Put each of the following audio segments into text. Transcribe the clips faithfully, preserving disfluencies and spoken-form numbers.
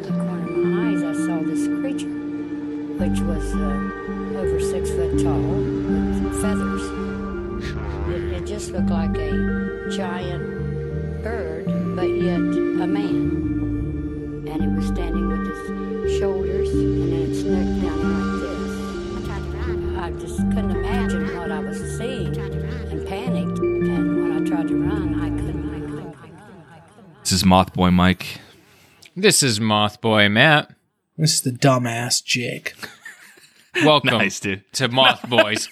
out of the corner of my eyes, I saw this creature, which was uh, over six foot tall with feathers. It, it just looked like a giant bird, but yet a man. And it was standing with his shoulders and then its neck down like this. I just couldn't imagine what I was seeing and panicked. And when I tried to run, I couldn't. I couldn't. I couldn't. I couldn't. This is Mothboy Mike. This is Mothboy Matt. This is the dumbass Jake. Welcome Nice, dude. to Mothboys.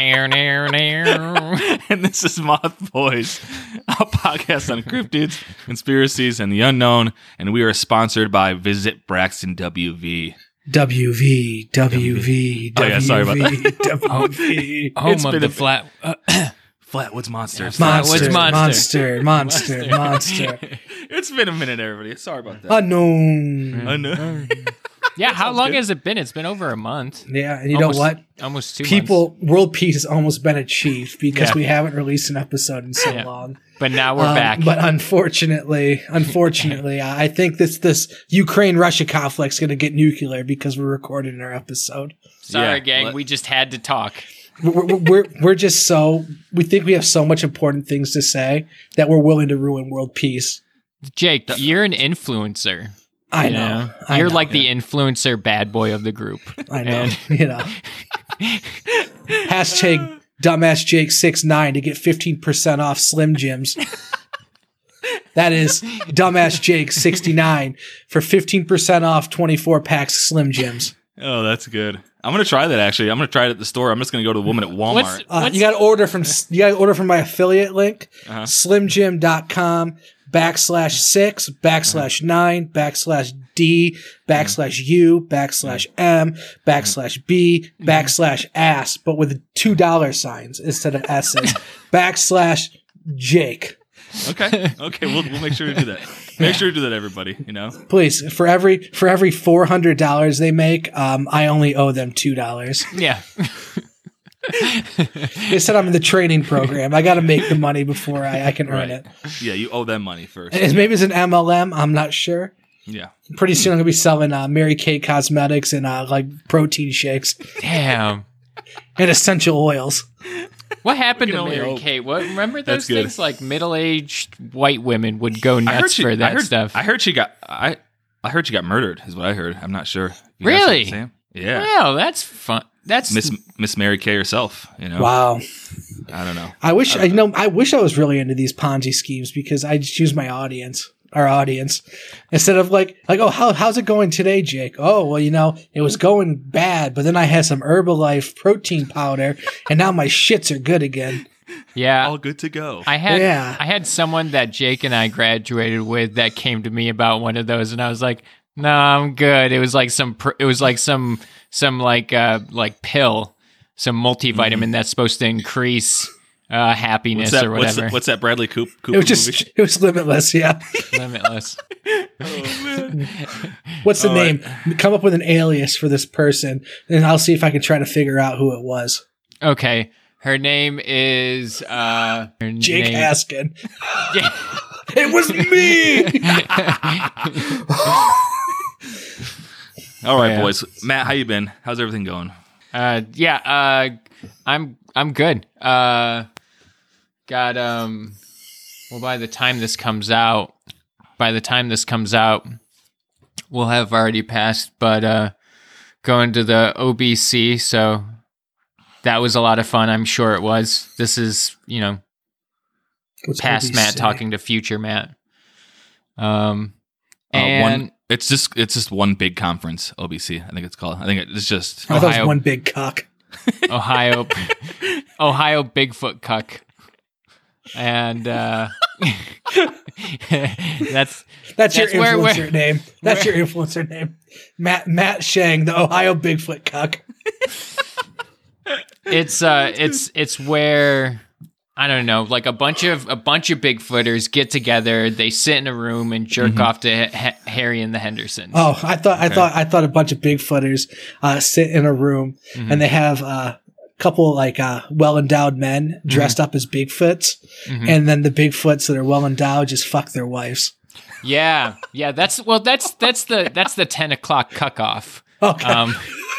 And this is Mothboys, a podcast on cryptids, conspiracies, and the unknown. And we are sponsored by Visit Braxton W V. W V, W V, Oh, yeah, sorry about W V, W V. Home It's of been the a- flat. Uh, Flatwoods Monsters. Monster, What's monster? monster, monster, monster. It's been a minute, everybody. Sorry about that. Unknown. I know. yeah, how long good. has it been? It's been over a month. Yeah, and you almost, know what? Almost two People, months. world peace has almost been achieved because Yeah. we haven't released an episode in so Yeah. long. But now we're Um, back. But unfortunately, unfortunately, I think this this Ukraine-Russia conflict is going to get nuclear because we're recording our episode. Sorry, Yeah, gang. let- we just had to talk. We're, we're, we're, we're just so, we think we have so much important things to say that we're willing to ruin world peace. Jake, you're an influencer. I you know. I You're know. like the influencer bad boy of the group. I know. And- You know. Hashtag dumbass Jake six nine to get fifteen percent off Slim Jims. That is dumbass Jake sixty-nine for fifteen percent off twenty-four packs of Slim Jims. Oh, that's good. I'm going to try that, actually. I'm going to try it at the store. I'm just going to go to the woman at Walmart. What's- Uh, you got to order from you got to order from my affiliate link, Uh-huh. slimjim.com backslash six backslash nine backslash D backslash U backslash M backslash B backslash ass, but with two dollar signs instead of S's backslash Jake. Okay. Okay. We'll, we'll make sure to do that. Make sure to do that, everybody. You know? Please, for every for every four hundred dollars they make, um, I only owe them two dollars. Yeah. They said I'm in the training program. I got to make the money before I, I can earn Right. it. Yeah, you owe them money first. And maybe it's an M L M. I'm not sure. Yeah. Pretty soon I'm gonna be selling uh, Mary Kay cosmetics and uh, like protein shakes Damn. and essential oils. What happened We to can only Mary hope. Kate? What remember That's those good. things? Like middle-aged white women would go I heard nuts she, for I that heard, stuff. I heard she got. I I heard she got murdered. Is what I heard. I'm not sure. You guys Really? heard the same? Yeah. Wow, that's fun. That's Miss Miss Mary Kay herself. You know. Wow. I don't know. I wish I you know I wish I was really into these Ponzi schemes because I just use my audience, our audience, instead of like like oh how how's it going today, Jake? Oh well, you know it was going bad, but then I had some Herbalife protein powder, and now my shits are good again. yeah. All good to go. I had Yeah. I had someone that Jake and I graduated with that came to me about one of those, and I was like, "No, I'm good." It was like some pr- it was like some some like uh like pill, some multivitamin that's supposed to increase uh, happiness what's that? or What's, whatever. the, what's that? Bradley Coop? Cooper It was just movie? it was limitless, yeah. Limitless. What's the All name? Come up with an alias for this person, and I'll see if I can try to figure out who it was. Okay, her name is uh her Jake name- Askin. Yeah. It was me. All right, Yeah. boys. Matt, how you been? How's everything going? Uh, yeah, uh, I'm I'm good. Uh, got um, well, by the time this comes out, by the time this comes out, we'll have already passed. But uh, going to the O B C, so that was a lot of fun. I'm sure it was. This is you know What's past O B C? Matt talking to future Matt. Um, Uh, and one, it's just it's just one big conference. O B C, I think it's called. I think it's just. I thought it was Ohio- one big cock. Ohio, Ohio Bigfoot cuck, and uh, that's That's your That's where- influencer where- name. That's where- your influencer name. Matt Matt Shang, the Ohio Bigfoot cuck. it's uh it's it's where I don't know, like a bunch of a bunch of Bigfooters get together, they sit in a room and jerk off to ha- Harry and the Hendersons. Oh, I thought I thought I thought a bunch of Bigfooters uh, sit in a room and they have uh, a couple like uh, well endowed men dressed up as Bigfoots, and then the Bigfoots that are well endowed just fuck their wives. Yeah, yeah. That's well. That's that's the that's the ten o'clock cutoff. Okay. Um,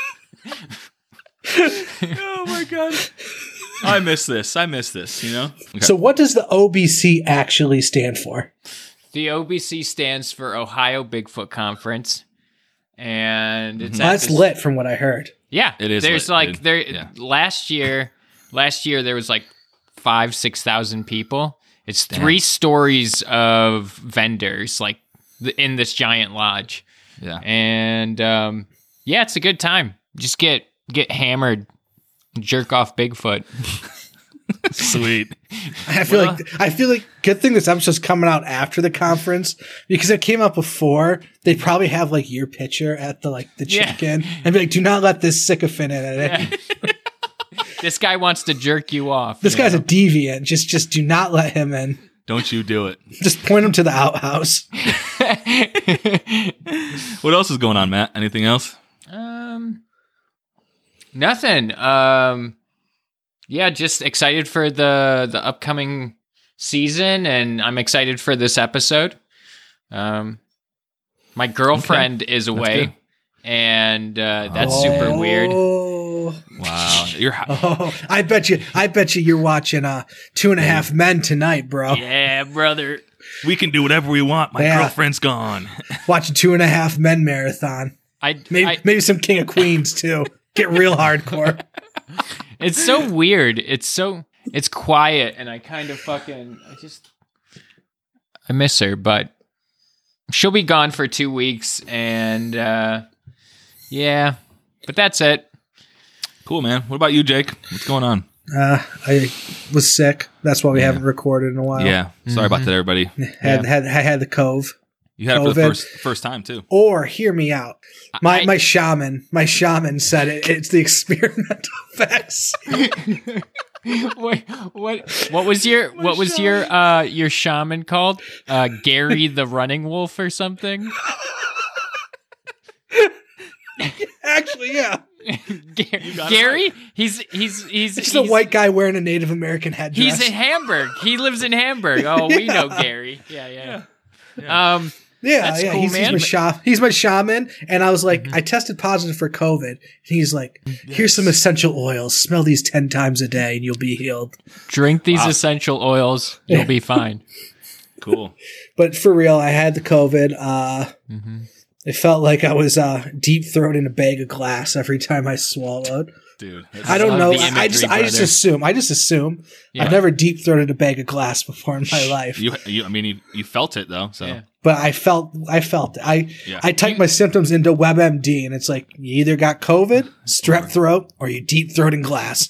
Oh my god. I miss this. I miss this, you know? Okay. So what does the O B C actually stand for? the O B C stands for Ohio Bigfoot Conference, and it's Well, at that's this- lit from what I heard. Yeah, It is There's lit, like dude. there Yeah. last year. Last year there was like five, six thousand people. It's three stories of vendors like th- in this giant lodge, Yeah. and um, yeah, it's a good time. Just get get hammered, jerk off Bigfoot. Sweet. I feel Well- like I feel like good thing this episode's coming out after the conference because it came out before. They probably have like your picture at the like the Yeah. check-in and be like, "Do not let this sycophant in." At it. This guy wants to jerk you off. This you guy's know? a deviant. Just just do not let him in. Don't you do it. Just point him to the outhouse. What else is going on, Matt? Anything else? Um, nothing. Um, yeah, just excited for the the upcoming season, and I'm excited for this episode. Um, my girlfriend is away, good. and uh, that's super weird. Oh, Wow. You're oh, I bet you. I bet you you're watching uh Two and a Half Men tonight, bro. Yeah, brother. we can do whatever we want. My Yeah. girlfriend's gone. Watching Two and a Half Men marathon. I, Maybe I maybe some King of Queens too. Get real hardcore. it's so weird. It's so it's quiet, and I kind of fucking I just I miss her, but she'll be gone for two weeks, and uh, yeah, but that's it. Cool, man. What about you, Jake? What's going on? Uh, I was sick. That's why we Yeah. haven't recorded in a while. Yeah. Sorry about that, everybody. Had, had, I had the cove. You had it for the COVID. first first time, too. Or hear me out. My I- my shaman, my shaman said it. It's the experimental effects. what what what was your what was your uh your shaman called? Uh, Gary the Running Wolf or something? Actually, yeah. Ga- got it Gary? He's he's he's It's he's, a white guy wearing a Native American headdress. He's in Hamburg. He lives in Hamburg. Oh, we know Gary. Yeah, yeah. Um, yeah, That's yeah. cool, he's, he's man. my sha- He's my shaman, and I was like, Mm-hmm. I tested positive for COVID. And he's like, here's some essential oils. Smell these ten times a day, and you'll be healed. drink these essential oils. You'll Yeah. be fine. Cool. But for real, I had the COVID. Uh, Mm-hmm. It felt like I was uh, deep throating a bag of glass every time I swallowed. Dude. I don't love know. the I imagery, just, I just brother. assume. I just assume. Yeah. I've never deep throated a bag of glass before in my life, You, you, I mean, you, you felt it, though, so. Yeah. but I felt. I felt. It. I Yeah. I typed my symptoms into WebMD, and it's like you either got COVID, strep throat, or you deep throating glass.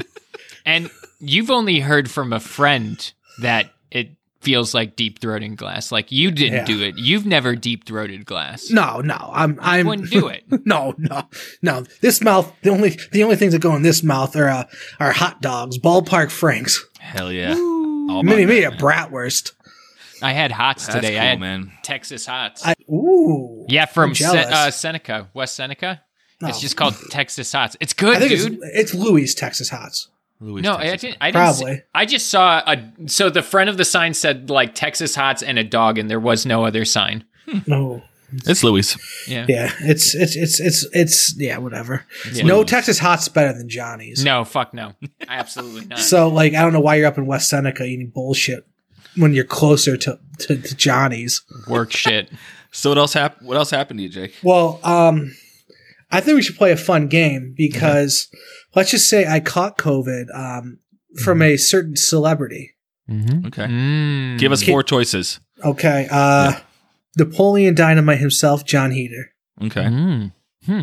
And you've only heard from a friend that it feels like deep throating glass. Like you didn't Yeah. do it. You've never deep throated glass. No, no, I'm. I'm. Wouldn't do it. No, no, no. This mouth. The only. The only things that go in this mouth are uh, are hot dogs, ballpark franks, Hell yeah. All about mini that, me a man. bratwurst. I had hots That's today. cool, I had man. Texas hots. I, ooh. yeah, from I'm Se- jealous. uh, Seneca, West Seneca. It's No. just called Texas hots. It's good, I think dude. it's it's Louis Texas Hots. Louis, No, I Texas. didn't. I didn't. Probably. See, I just saw a. So the front of the sign said like Texas hots and a dog, and there was no other sign. No. It's Louis. Yeah. Yeah, it's it's it's it's it's yeah, whatever. Yeah. No Texas Hot's better than Johnny's. No, fuck no. Absolutely not. So like, I don't know why you're up in West Seneca eating bullshit when you're closer to to, to Johnny's. Work shit. So what else happened? What else happened to you, Jake? Well, um, I think we should play a fun game because let's just say I caught COVID um from a certain celebrity. Mm-hmm. Okay. Mm. Give us four choices. Okay, uh, Napoleon Dynamite himself, John Heater. Okay. Mm. Hmm.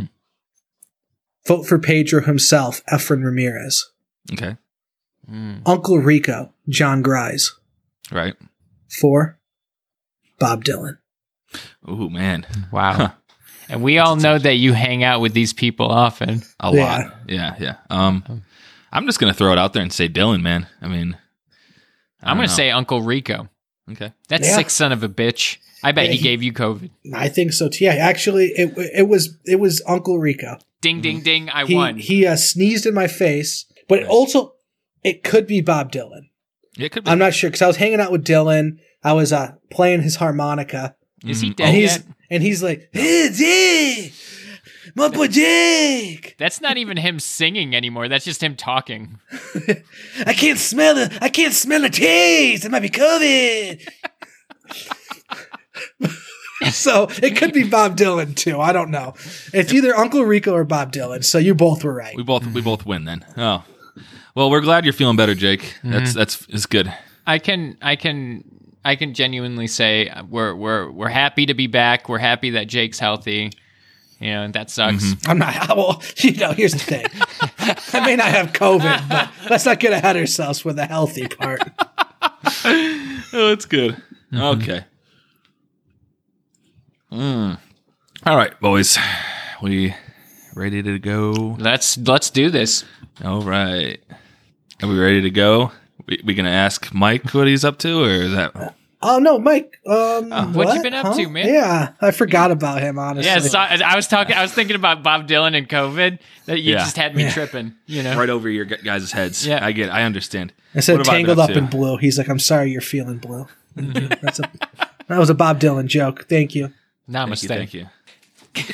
Vote for Pedro himself, Efren Ramirez. Okay. Mm. Uncle Rico, John Grise. Right. Four, Bob Dylan. Ooh, man. Wow. Huh. And we all know that you hang out with these people often. A Yeah. lot. Yeah, yeah. Um, I'm just gonna throw it out there and say Dylan, man. I mean, I I'm don't going to know. say Uncle Rico. Okay. That Yeah. sick son of a bitch. I bet Yeah, he he- gave you COVID. I think so too. Yeah, actually, it it was it was Uncle Rico. Ding, ding, ding. I He won. he uh, sneezed in my face, but Nice. also it could be Bob Dylan. Yeah, it could be. I'm not sure because I was hanging out with Dylan. I was uh, playing his harmonica. Is he Mhm. dead And he's yet? and he's like, hey, Jake, my boy Jake. That's not even him singing anymore. That's just him talking. I can't smell it. I can't smell the taste. It might be COVID. So it could be Bob Dylan too. I don't know. It's either Uncle Rico or Bob Dylan. So you both were right. We both we both win then. Oh, well, we're glad you're feeling better, Jake. That's that's is good. I can, I can, I can genuinely say we're we're we're happy to be back. We're happy that Jake's healthy. You know, that sucks. Mm-hmm. I'm not. Well, you know, here's the thing. I may not have COVID, but let's not get ahead of ourselves with the healthy part. Oh, it's good. Okay. Mm. All right, boys. We ready to go? Let's let's do this. All right. Are we ready to go? We, we gonna ask Mike what he's up to, or is that? Oh no, Mike. Um, what you been up to, man? Yeah, I forgot about him. Honestly, Yeah, so I I was talking. I was thinking about Bob Dylan and COVID. That you Yeah. just had me Yeah. tripping. You know, Right over your gu- guys' heads. Yeah. I get. I understand. I said What have I been tangled up up to? in blue. He's like, I'm sorry, you're feeling blue. That's a, that was a Bob Dylan joke. Thank you. namaste. Thank you. Thank you.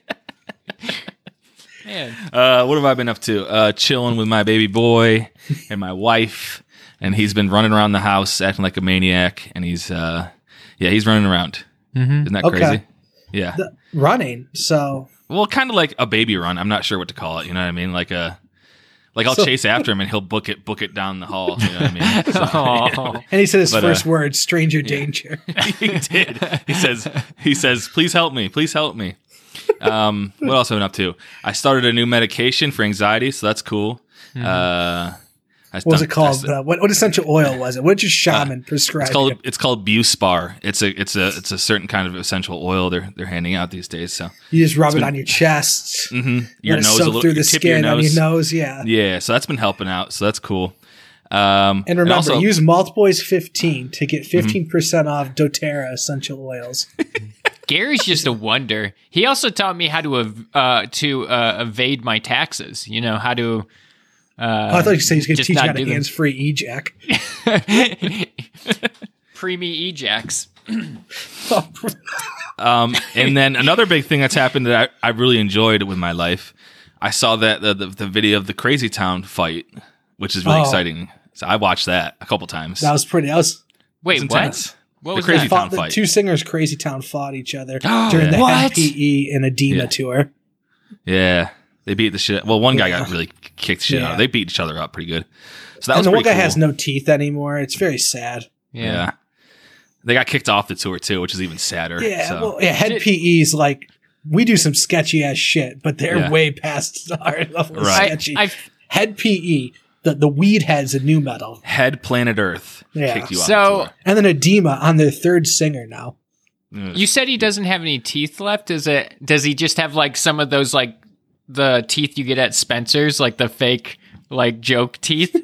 Man. Uh, what have I been up to? Uh, chilling with my baby boy and my wife, and he's been running around the house acting like a maniac. And he's, uh, yeah, he's running around. Mm-hmm. Isn't that Okay. crazy? Yeah. The, running. So Well, kind of like a baby run. I'm not sure what to call it. You know what I mean? Like a, like I'll So- chase after him and he'll book it, book it down the hall. You know what I mean? So, Oh. and he said his But, uh, first word, stranger danger. he did. He says, he says, please help me. Please help me. Um, what else have I been up to? I started a new medication for anxiety, so that's cool. Mm-hmm. Uh, I What was done- it called? I- Uh, what, what essential oil was it? What did your shaman prescribe? It's called you? it's called Buspar. It's a it's a it's a certain kind of essential oil they're they're handing out these days. So You just rub it been- on your chest. hmm Let your it nose a soak little through your the tip of your skin on nose. your nose. Yeah. Yeah, so that's been helping out. So that's cool. Um, And remember, also, use Maltboys fifteen to get Mm-hmm. fifteen percent off doTERRA essential oils. Gary's just a wonder. He also taught me how to ev- uh, to uh, evade my taxes. You know how to. Uh, Oh, I thought you said he was going to just teach you not how to do them. hands-free ejac. Preemie ejacs. um, and then another big thing that's happened that I, I really enjoyed with my life. I saw that the, the the video of the Crazy Town fight, which is really Oh. exciting. So I watched that a couple times. That was pretty. That was Wait, It's what? intense. What The was Crazy that? Town fought, the fight. two singers Crazy Town fought each other during the What? M P E and Edema Yeah. tour. Yeah, they beat the shit. Well, one guy got Yeah. really kicked shit Yeah. out. They beat each other up pretty good. So that And was the one pretty guy cool. has no teeth anymore. It's very sad. Yeah. They got kicked off the tour too, which is even sadder. Yeah, so. well, yeah, head P Es like we do some sketchy ass shit, but they're Yeah. way past our level of Right. sketchy. I, I, head P E, the the weed heads of new metal, Head Planet Earth Yeah. kicked you off So- the tour. and then Edema on their third singer now. Mm. you said he doesn't have any teeth left. Is it? Does he just have like some of those like the teeth you get at Spencer's, like the fake like joke teeth?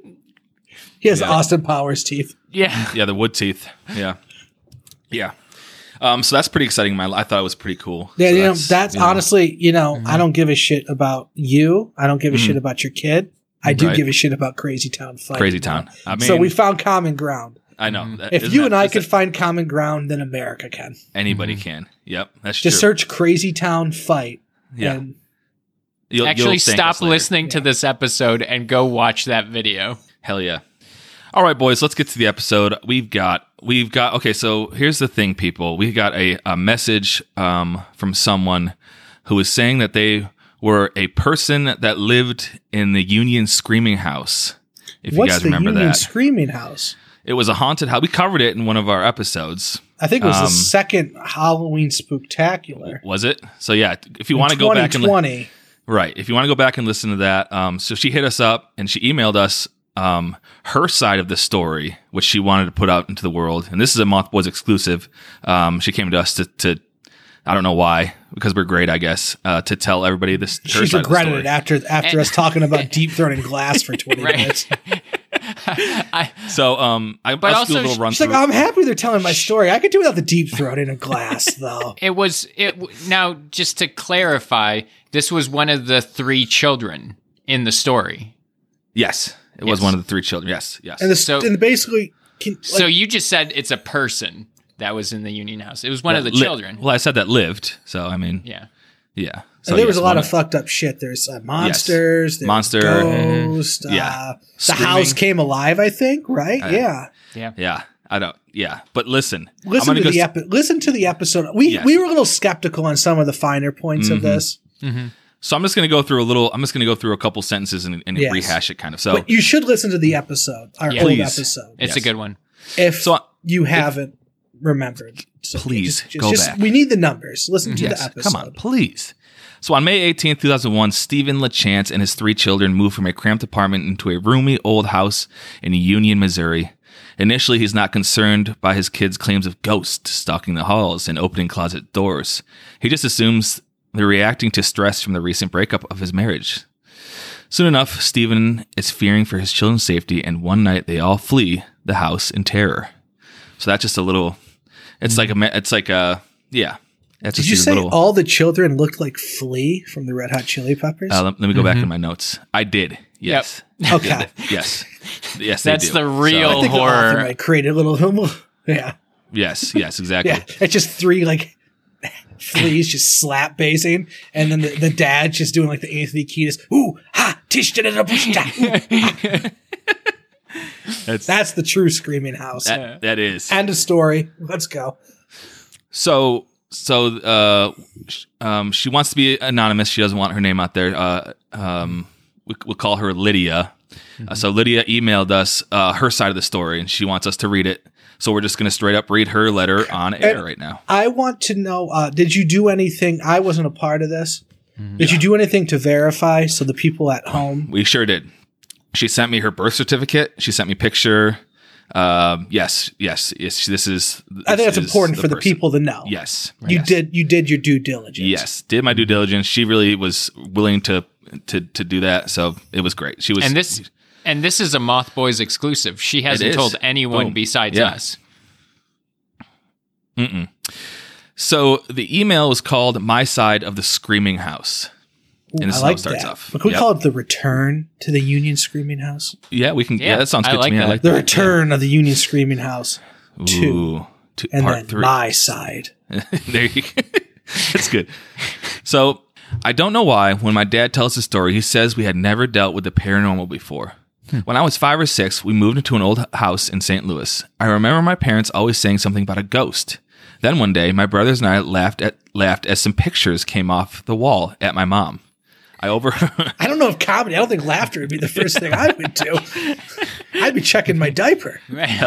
He has Yeah. Austin Powers teeth. Yeah. Yeah, the wood teeth. Yeah, yeah. Um, so that's pretty exciting. My, I thought it was pretty cool. Yeah, So you know, that's you know, honestly, you know, I don't give a shit about you. I don't give a Mhm. shit about your kid. I do Right. give a shit about Crazy Town fight. Crazy Town. I mean, so we found common ground. I know. That- If isn't you that- and I is could that- find common ground, then America can. anybody can. Yep, that's Just true. search Crazy Town fight. Yeah. And You'll- Actually, you'll thank stop us later. listening to this episode and go watch that video. Hell yeah. All right, boys, let's get to the episode. We've got, we've got, okay, so here's the thing, people. We got a, a message um, from someone who was saying that they were a person that lived in the Union Screaming House. If what's you guys the remember Union that. Screaming House? It was a haunted house. We covered it in one of our episodes. I think it was Um, the second Halloween Spooktacular. Was it? So yeah, if you want to go back and li- twenty twenty. right, if you want to go back and listen to that, um, so she hit us up and she emailed us um, her side of the story, which she wanted to put out into the world. And this is a Mothboys exclusive. Um, she came to us to, to, I don't know why, because we're great, I guess, uh, to tell everybody this. Her She's side of the regretted story. it after after us talking about deep throating glass for twenty Right. minutes. I, So, um, I, But I'll just do a also little run She's like, through. I'm happy they're telling my story. I could do without the deep throating of glass, though. it was it w- now just to clarify, this was one of the three children in the story. Yes, It was Yes. one of the three children. Yes, yes. And the So- and basically, can, like, So you just said it's a person that was in the Union house. It was one of the Li- children. Well, I said that lived. So I mean, Yeah. yeah. So and there was yes, a lot one of fucked up shit. There's uh, monsters, there's Monster. ghost. Mhm. Yeah. Uh, the Screaming. house came alive. I think. Right? Uh, yeah. Yeah. Yeah, I don't. Yeah, but listen, Listen I'm to gonna the go. epi- listen to the episode. We Yes. we were a little skeptical on some of the finer points of Mhm. this, So I'm just going to go through a little. I'm just going to go through a couple sentences and, and Yes. rehash it, kind of. So but you should listen to the episode, our Yeah. old Please. episode, It's Yes. a good one. if So I- you haven't remembered. So Please, just, just, go just- back. We need the numbers. Listen to yes, the episode. come on, please. So on May eighteenth, two thousand one, Stephen LaChance and his three children moved from a cramped apartment into a roomy old house in Union, Missouri. Initially, he's not concerned by his kids' claims of ghosts stalking the halls and opening closet doors. He just assumes they're reacting to stress from the recent breakup of his marriage. Soon enough, Stephen is fearing for his children's safety, and one night they all flee the house in terror. So that's just a little. It's like a. me- It's like a. Yeah. That's Did just you a say little, all the children looked like Flea from the Red Hot Chili Peppers? Uh, let, let me go back in my notes. I did. Yes. Okay. Yes. Yes. They That's do. the real- So, I think the author horror. might create a little. Yeah, yes. Yes. Exactly. yeah. It's just three like fleas just slap basing, and then the, the dad just doing like the Anthony Kiedis. Ooh ha tish da da da push da. Ooh. That's, That's the true Screaming House. that, that is. End of story. Let's go. So. So. Uh. sh- Um. She wants to be anonymous. She doesn't want her name out there. Uh. Um. We, we'll call her Lydia. Uh, so Lydia emailed us uh, her side of the story, and she wants us to read it. So we're just going to straight up read her letter on air And- right now. I want to know, uh, did you do anything? I wasn't a part of this. Did you do anything to verify so the people at home? We sure did. She sent me her birth certificate. She sent me picture. Um, yes, yes, yes. This is. I think this that's is important for the person. people to know. Yes, You yes. did you did your due diligence. Yes, did my due diligence. She really was willing to to to do that. So it was great. She was. And this and this is a Moth Boys exclusive. She hasn't is. told anyone Boom. besides Yeah. us. Mm-mm. So the email was called "My Side of the Screaming House," Ooh, and this I is how it like starts that. off. But can we Yep. call it the return to the Union Screaming House? Yeah, we can. Yeah, Yeah, that sounds I good like to me. I that. like The that. return of the Union Screaming House. Yeah. two. Ooh, two, And part then three. my side. There you go. That's good. So I don't know why when my dad tells the story, he says we had never dealt with the paranormal before. When I was five or six, we moved into an old house in Saint Louis. I remember my parents always saying something about a ghost. Then one day, my brothers and I laughed at laughed as some pictures came off the wall at my mom. I over I don't know if comedy, I don't think laughter would be the first thing I would do. I'd be checking my diaper.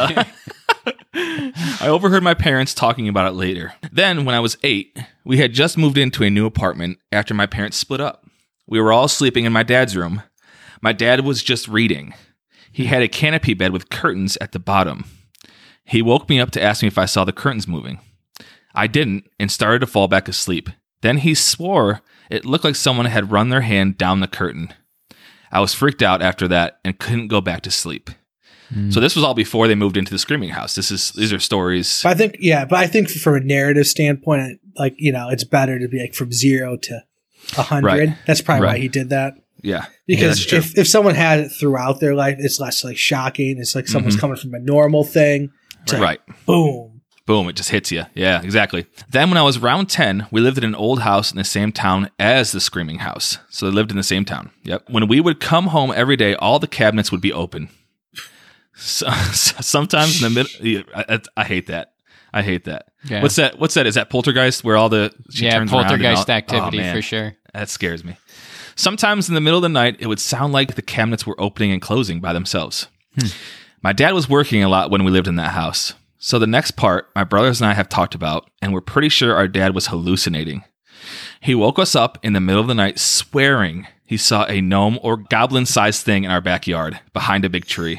I overheard my parents talking about it later. Then, when I was eight, we had just moved into a new apartment after my parents split up. We were all sleeping in my dad's room. My dad was just reading. He had a canopy bed with curtains at the bottom. He woke me up to ask me if I saw the curtains moving. I didn't and started to fall back asleep. Then he swore it looked like someone had run their hand down the curtain. I was freaked out after that and couldn't go back to sleep. So this was all before they moved into the Screaming House. This is these are stories. But I think, yeah, but I think from a narrative standpoint, like, you know, it's better to be like from zero to a hundred. Right. That's probably why Right. he did that. Yeah, Yeah, Because that's true. if, if someone had it throughout their life, it's less like shocking. It's like someone's Mhm. coming from a normal thing to right. boom. Boom, it just hits you. Yeah, exactly. Then when I was around ten, we lived in an old house in the same town as the Screaming House. So they lived in the same town. Yep. When we would come home every day, all the cabinets would be open. So, so sometimes in the middle, I, I, I hate that. I hate that. Yeah. What's that? What's that? Is that Poltergeist where all the she Yeah, turns around and poltergeist all- activity oh, man. for sure. That scares me. Sometimes in the middle of the night, it would sound like the cabinets were opening and closing by themselves. My dad was working a lot when we lived in that house. So the next part, my brothers and I have talked about, and we're pretty sure our dad was hallucinating. He woke us up in the middle of the night swearing he saw a gnome or goblin-sized thing in our backyard behind a big tree.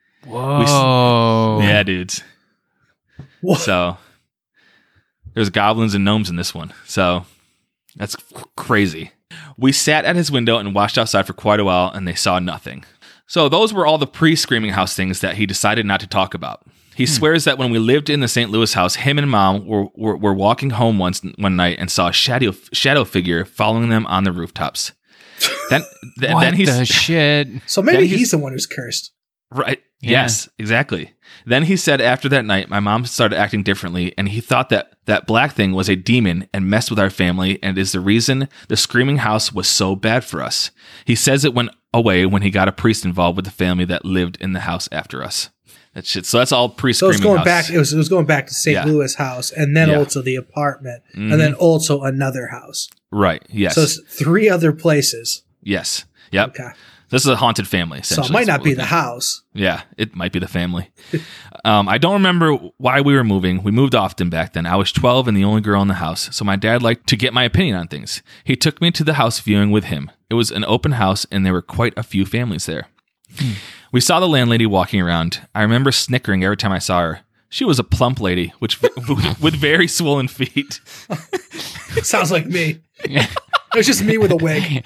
Whoa. Yeah, dudes. What? So there's goblins and gnomes in this one. So that's c- crazy. We sat at his window and watched outside for quite a while, and they saw nothing. So those were all the pre-Screaming House things that he decided not to talk about. He swears that when we lived in the Saint Louis house, him and mom were, were, were walking home once one night and saw a shadow shadow figure following them on the rooftops. Then, th- what then he's the shit? So maybe Then he's, he's- the one who's cursed. right. Yeah. Yes, exactly. Then he said after that night, my mom started acting differently, and he thought that that black thing was a demon and messed with our family, and is the reason the screaming house was so bad for us. He says it went away when he got a priest involved with the family that lived in the house after us. That shit. So that's all So pre-screaming it's going house. back. It was it was going back to Saint Yeah. Louis house, and then Yeah. also the apartment, Mhm. and then also another house. Right. Yes. So it's three other places. yes. Yep. Okay, This is a haunted family. so it essentially, might is not what be we're the looking at. house. Yeah, it might be the family. um, I don't remember why we were moving. We moved often back then. I was twelve and the only girl in the house, so my dad liked to get my opinion on things. He took me to the house viewing with him. It was an open house, and there were quite a few families there. Hmm. We saw the landlady walking around. I remember snickering every time I saw her. She was a plump lady, which with very swollen feet. Sounds like me. It was just me with a wig.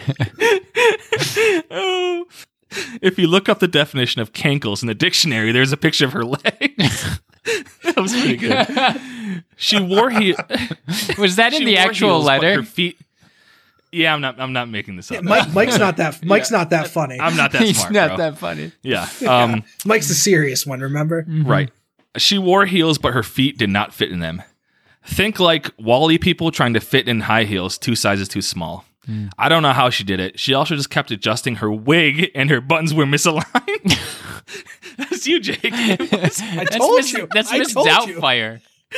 Oh. If you look up the definition of cankles in the dictionary, there's a picture of her legs. That was pretty good. She wore he Was that in she the wore actual heels, but letter? Her feet. Yeah, I'm not. I'm not making this up. Mike, Mike's not that. Mike's not that funny. I'm not that He's smart. not bro. that funny. Yeah. Um. Mike's the serious one. Remember? Right. She wore heels, but her feet did not fit in them. Think like Wall-E people trying to fit in high heels, two sizes too small. Mm. I don't know how she did it. She also just kept adjusting her wig, and her buttons were misaligned. That's you, Jake. It was- I That's told Miss, you. That's I Miss told you. Doubtfire.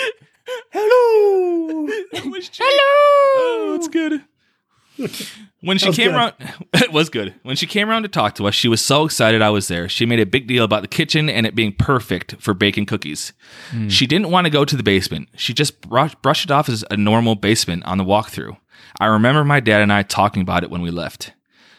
Hello. it was Jake. Hello. Oh, it's good. When she was came good. around, it was good. When she came around to talk to us, she was so excited I was there. She made a big deal about the kitchen and it being perfect for baking cookies. She didn't want to go to the basement. She just brush, brushed it off as a normal basement on the walkthrough. I remember my dad and I talking about it when we left.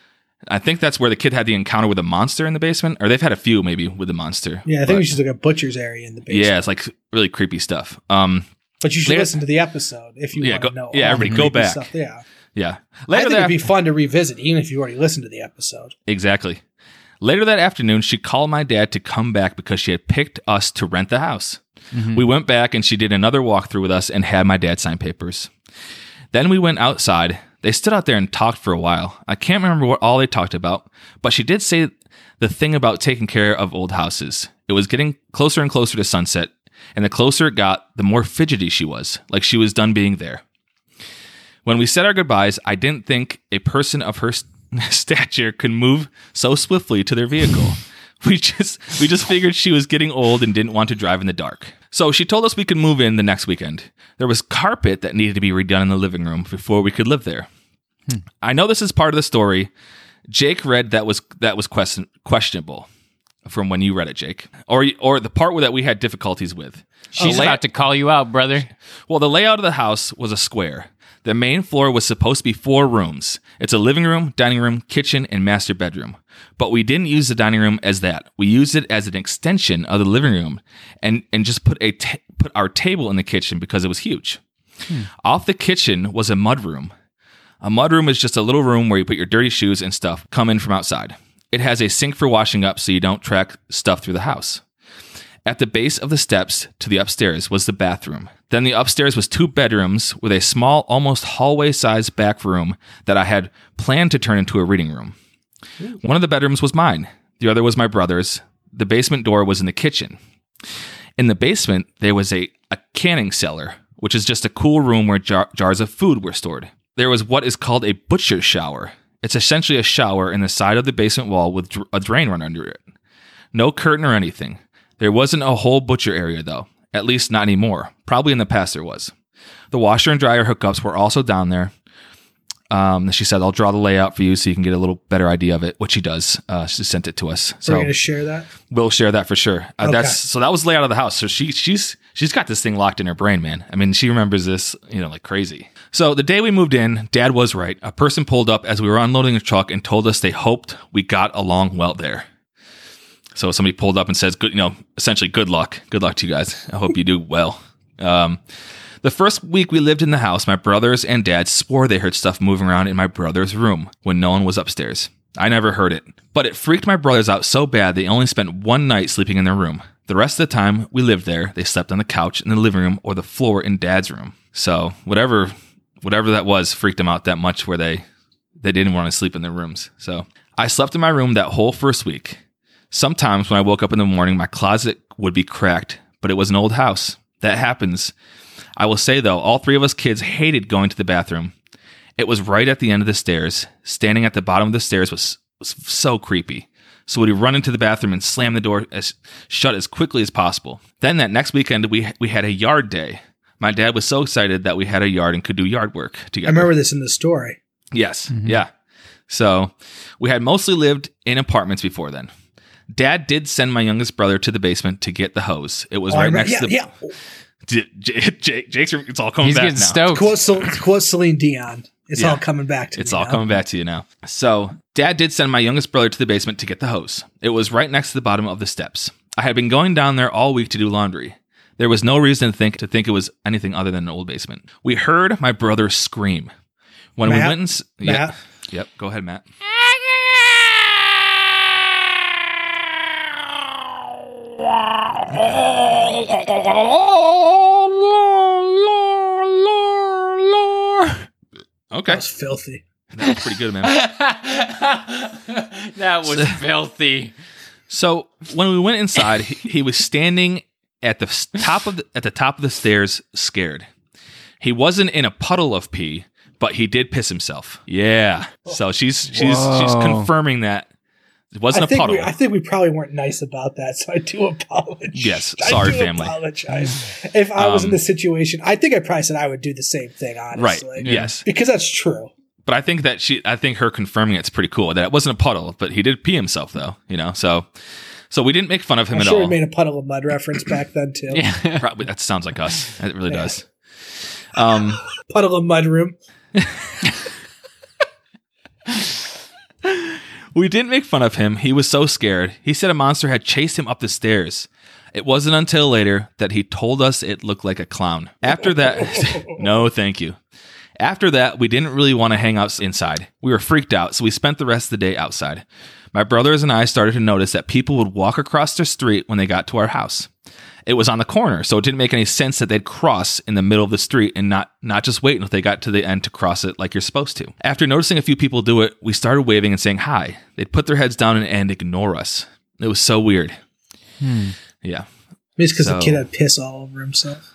I think that's where the kid had the encounter with a monster in the basement, or they've had a few maybe with the monster. Yeah, I think But- we should look at butcher's area in the basement. yeah, it's like really creepy stuff. Um, But you should Later- listen to the episode if you Yeah, want go- to know. yeah, all everybody the go creepy back. Stuff. Yeah. yeah. I Later think that it'd be fun to revisit, even if you already listened to the episode. Exactly. Later that afternoon, she called my dad to come back because she had picked us to rent the house. We went back and she did another walkthrough with us and had my dad sign papers. Then we went outside. They stood out there and talked for a while. I can't remember what all they talked about, but she did say the thing about taking care of old houses. It was getting closer and closer to sunset, and the closer it got, the more fidgety she was, like she was done being there. When we said our goodbyes, I didn't think a person of her st- stature could move so swiftly to their vehicle. We just we just figured she was getting old and didn't want to drive in the dark. So she told us we could move in the next weekend. There was carpet that needed to be redone in the living room before we could live there. Hmm. I know this is part of the story. Jake read that was that was question, questionable from when you read it, Jake, or or the part where that we had difficulties with. She's The lay- about to call you out, brother. well, the layout of the house was a square. The main floor was supposed to be four rooms. It's a living room, dining room, kitchen, and master bedroom. But we didn't use the dining room as that. We used it as an extension of the living room, and and just put a ta- put our table in the kitchen because it was huge. Hmm. Off the kitchen was a mud room. A mud room is just a little room where you put your dirty shoes and stuff come in from outside. It has a sink for washing up so you don't track stuff through the house. At the base of the steps to the upstairs was the bathroom. Then the upstairs was two bedrooms with a small, almost hallway-sized back room that I had planned to turn into a reading room. One of the bedrooms was mine. The other was my brother's. The basement door was in the kitchen. In the basement, there was a, a canning cellar, which is just a cool room where jar- jars of food were stored. There was what is called a butcher's shower. It's essentially a shower in the side of the basement wall with dr- a drain run under it. No curtain or anything. There wasn't a whole butcher area, though. At least not anymore. Probably in the past there was. The washer and dryer hookups were also down there. Um, she said, I'll draw the layout for you so you can get a little better idea of it, which she does. Uh, she sent it to us. We're So going to share that. we'll share that for sure. Uh, Okay. That's so that was the layout of the house. So she she's she's got this thing locked in her brain, man. I mean, she remembers this, you know, like crazy. So the day we moved in, Dad was right. A person pulled up as we were unloading a truck and told us they hoped we got along well there. So somebody pulled up and says, "Good, you know, essentially, good luck. Good luck to you guys. I hope you do well." Um, the first week we lived in the house, my brothers and dad swore they heard stuff moving around in my brother's room when no one was upstairs. I never heard it, but it freaked my brothers out so bad they only spent one night sleeping in their room. The rest of the time we lived there, they slept on the couch in the living room or the floor in Dad's room. So whatever, whatever that was, freaked them out that much where they they didn't want to sleep in their rooms. So I slept in my room that whole first week. Sometimes when I woke up in the morning, my closet would be cracked, but it was an old house. That happens. I will say, though, all three of us kids hated going to the bathroom. It was right at the end of the stairs. Standing at the bottom of the stairs was, was so creepy. So we'd run into the bathroom and slam the door as, shut as quickly as possible. Then that next weekend, we we had a yard day. My dad was so excited that we had a yard and could do yard work together. I remember this in the story. Yes, mm-hmm. yeah. So we had mostly lived in apartments before then. Dad did send my youngest brother to the basement to get the hose. It was oh, right next yeah, to the... Yeah. J- J- J- Jake's, it's all coming He's back now. He's getting stoked. Quote, Cel- quote Celine Dion. It's yeah. all coming back to it's me all now. coming back to you now. So Dad did send my youngest brother to the basement to get the hose. It was right next to the bottom of the steps. I had been going down there all week to do laundry. There was no reason to think to think it was anything other than an old basement. We heard my brother scream. When Matt? we went and... S- Matt? Yep, yep, go ahead, Matt. Okay. That was filthy. That was pretty good, man. That was filthy. So when we went inside, he, he was standing at the top of the, at the top of the stairs, scared. He wasn't in a puddle of pee, but he did piss himself. Yeah. So she's she's Whoa. she's confirming that it wasn't I a think puddle. We, I think we probably weren't nice about that, so I do apologize. Yes, sorry, I do family. Apologize. If I was um, in this situation, I think I probably said I would do the same thing. Honestly, right? Yes, because that's true. But I think that she, I think her confirming it's pretty cool that it wasn't a puddle, but he did pee himself though, you know. So, so we didn't make fun of him I'm at sure all. We made a puddle of mud reference back then too. Yeah, probably that sounds like us. It really yeah. does. Um, puddle of mud room. We didn't make fun of him. He was so scared. He said a monster had chased him up the stairs. It wasn't until later that he told us it looked like a clown. After that, no, thank you. After that, we didn't really want to hang out inside. We were freaked out, so we spent the rest of the day outside. My brothers and I started to notice that people would walk across the street when they got to our house. It was on the corner, so it didn't make any sense that they'd cross in the middle of the street and not, not just wait until they got to the end to cross it like you're supposed to. After noticing a few people do it, we started waving and saying hi. They'd put their heads down and, and ignore us. It was so weird. Hmm. Yeah. Maybe it's because so. the kid had piss all over himself.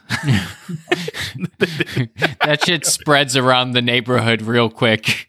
That shit spreads around the neighborhood real quick.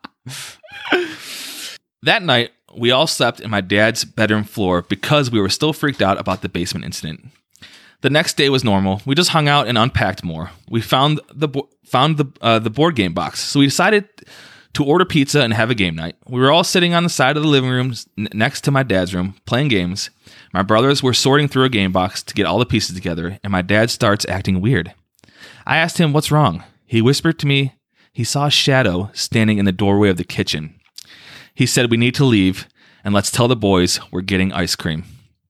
That night, we all slept in my dad's bedroom floor because we were still freaked out about the basement incident. The next day was normal. We just hung out and unpacked more. We found the bo- found the uh, the board game box, so we decided to order pizza and have a game night. We were all sitting on the side of the living room n- next to my dad's room, playing games. My brothers were sorting through a game box to get all the pieces together, and my dad starts acting weird. I asked him what's wrong. He whispered to me he saw a shadow standing in the doorway of the kitchen. He said we need to leave, and let's tell the boys we're getting ice cream.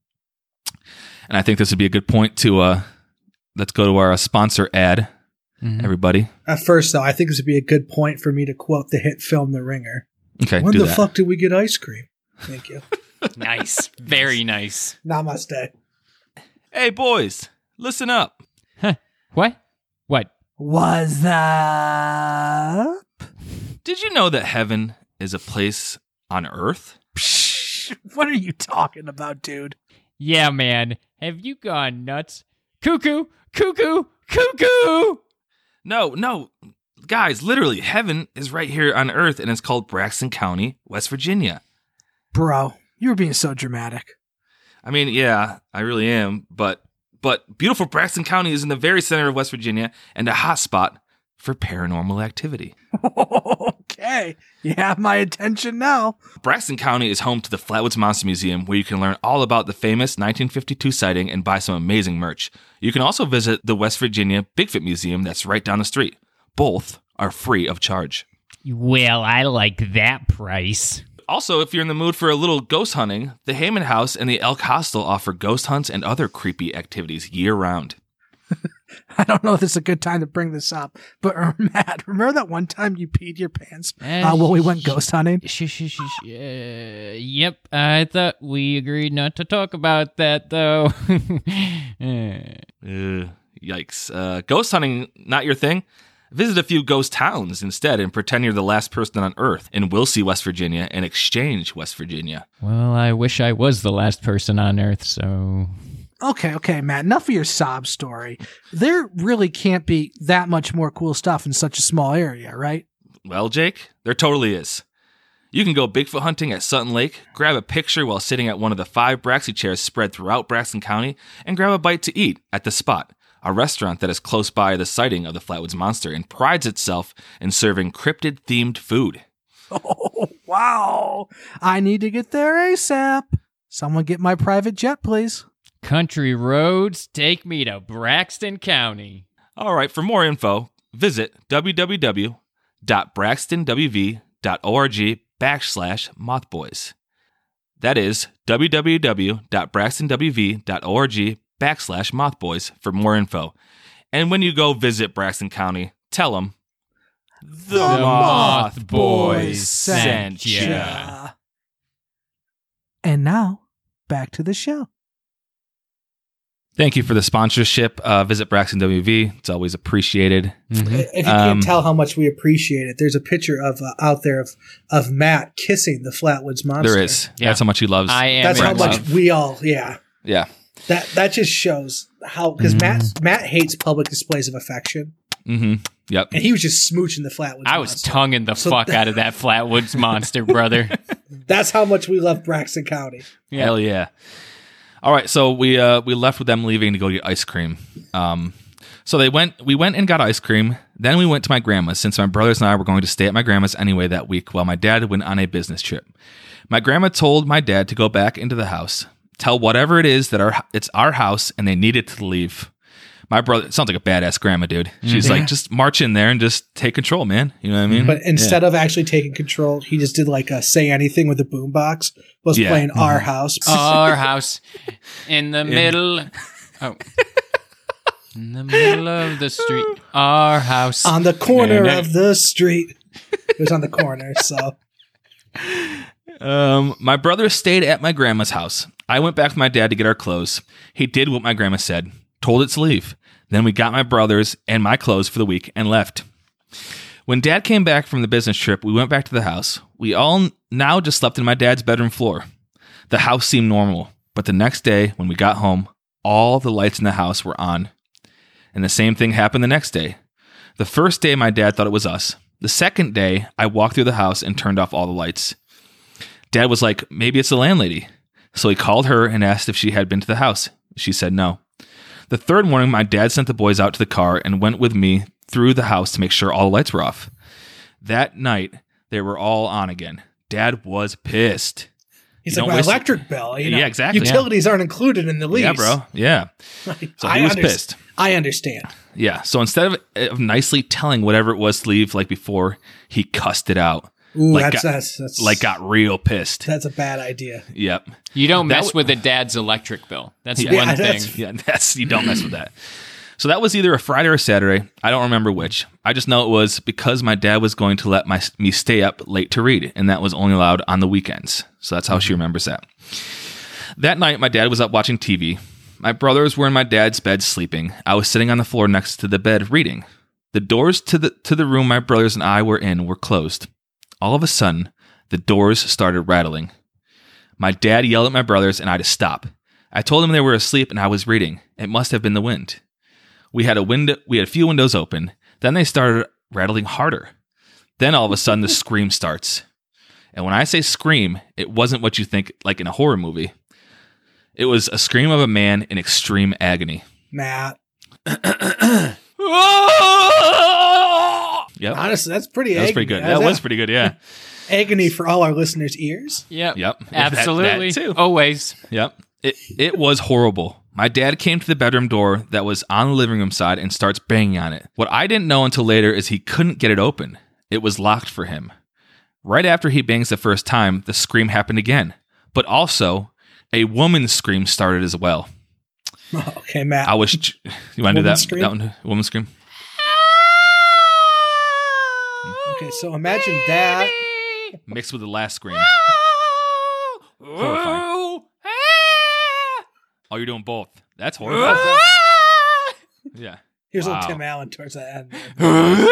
And I think this would be a good point to, uh, let's go to our sponsor ad, mm-hmm. everybody. At first, though, I think this would be a good point for me to quote the hit film The Ringer. Okay, When do the that. fuck did we get ice cream? Thank you. Nice. Very nice. Namaste. Hey, boys, listen up. Huh. What? What? What's up? Did you know that heaven is a place on earth? Psh, what are you talking about, dude? Yeah, man. Have you gone nuts? Cuckoo, cuckoo, cuckoo! No, no. Guys, literally, heaven is right here on earth, and it's called Braxton County, West Virginia. Bro, you were being so dramatic. I mean, yeah, I really am, but but beautiful Braxton County is in the very center of West Virginia and a hot spot for paranormal activity. Okay, you have my attention now. Braxton County is home to the Flatwoods Monster Museum, where you can learn all about the famous nineteen fifty-two sighting and buy some amazing merch. You can also visit the West Virginia Bigfoot Museum that's right down the street. Both are free of charge. Well, I like that price. Also, if you're in the mood for a little ghost hunting, the Heyman House and the Elk Hostel offer ghost hunts and other creepy activities year-round. I don't know if this is a good time to bring this up, but uh, Matt, remember that one time you peed your pants uh, while we went ghost hunting? Sh- sh- sh- sh- uh, yep, I thought we agreed not to talk about that, though. uh, yikes. Uh, ghost hunting, not your thing? Visit a few ghost towns instead and pretend you're the last person on Earth in Wilsey, West Virginia, and Exchange, West Virginia. Well, I wish I was the last person on Earth, so... Okay, okay, Matt, enough of your sob story. There really can't be that much more cool stuff in such a small area, right? Well, Jake, there totally is. You can go Bigfoot hunting at Sutton Lake, grab a picture while sitting at one of the five Braxy chairs spread throughout Braxton County, and grab a bite to eat at The Spot, a restaurant that is close by the sighting of the Flatwoods Monster and prides itself in serving cryptid-themed food. Oh, wow. I need to get there ASAP. Someone get my private jet, please. Country roads take me to Braxton County. All right, for more info, visit www.braxtonwv.org backslash mothboys. That is www.braxtonwv.org backslash mothboys for more info. And when you go visit Braxton County, tell them the, The Moth Moth Boys Boys sent sent ya. ya. Yeah. And now, back to the show. Thank you for the sponsorship. Uh, visit Braxton W V. It's always appreciated. If you Um, can't tell how much we appreciate it, there's a picture of uh, out there of, of Matt kissing the Flatwoods Monster. There is. Yeah. That's how much he loves. I am That's in how much love. we all, yeah. yeah. That that just shows how, because Mm. Matt Matt hates public displays of affection, Mm-hmm. Yep. and he was just smooching the Flatwoods I was Monster. tonguing the So fuck that- out of that Flatwoods Monster, brother. That's how much we love Braxton County. Yeah. Hell yeah. All right, so we uh, we left with them leaving to go get ice cream. Um, so they went. We went and got ice cream. Then we went to my grandma's since my brothers and I were going to stay at my grandma's anyway that week while my dad went on a business trip. My grandma told my dad to go back into the house, tell whatever it is that our it's our house and they needed to leave. My brother it sounds like a badass grandma, dude. She's like, just march in there and just take control, man. You know what I mean? But instead of actually taking control, he just did like a say anything with the boombox. Was Yeah. playing Our House. Our house in the middle. Oh. In the middle of the street. Our house. on the corner Na, na. of the street. It was on the corner, so Um, my brother stayed at my grandma's house. I went back with my dad to get our clothes. He did what my grandma said, told it to leave. Then we got my brothers and my clothes for the week and left. When Dad came back from the business trip, we went back to the house. We all now just slept in my dad's bedroom floor. The house seemed normal, but the next day when we got home, all the lights in the house were on. And the same thing happened the next day. The first day, my dad thought it was us. The second day, I walked through the house and turned off all the lights. Dad was like, maybe it's the landlady. So he called her and asked if she had been to the house. She said no. The third morning, my dad sent the boys out to the car and went with me through the house to make sure all the lights were off. That night, they were all on again. Dad was pissed. he's You like, don't my waste- electric bill. You know, Yeah, exactly. Utilities aren't included in the lease. Yeah, bro. Yeah. Like, So I he was underst- pissed. I understand. Yeah. So instead of, of nicely telling whatever it was to leave like before, he cussed it out. Ooh, Like that's, got- that's that's Like got real pissed. that's a bad idea. Yep. You don't That mess w- with a dad's electric bill. That's Yeah, one that's- thing. Yeah, that's you don't mess with that. So that was either a Friday or a Saturday. I don't remember which. I just know it was because my dad was going to let my me stay up late to read, and that was only allowed on the weekends. So that's how she remembers that. That night, my dad was up watching T V. My brothers were in my dad's bed sleeping. I was sitting on the floor next to the bed reading. The doors to the to the room my brothers and I were in were closed. All of a sudden, the doors started rattling. My dad yelled at my brothers and I to stop. I told them they were asleep and I was reading. It must have been the wind. We had a window. We had a few windows open. Then they started rattling harder. Then all of a sudden, the scream starts. And when I say scream, it wasn't what you think, like in a horror movie. It was a scream of a man in extreme agony. Matt. Yep, Honestly, that's pretty that was agony. pretty good. That's That was pretty good. Yeah. agony for all our listeners' ears. Yep. Yep. Absolutely. That- that too. Always. Yep. It it was horrible. My dad came to the bedroom door that was on the living room side and starts banging on it. What I didn't know until later is he couldn't get it open. It was locked for him. Right after he bangs the first time, the scream happened again. But also, a woman's scream started as well. Okay, Matt. I was. You want to do that? Woman's scream? That one, woman's scream. Okay, so imagine that. Mixed with the last scream. Horrifying. Oh, you're doing both. That's horrifying. Yeah. Here's Wow. little Tim Allen towards the end.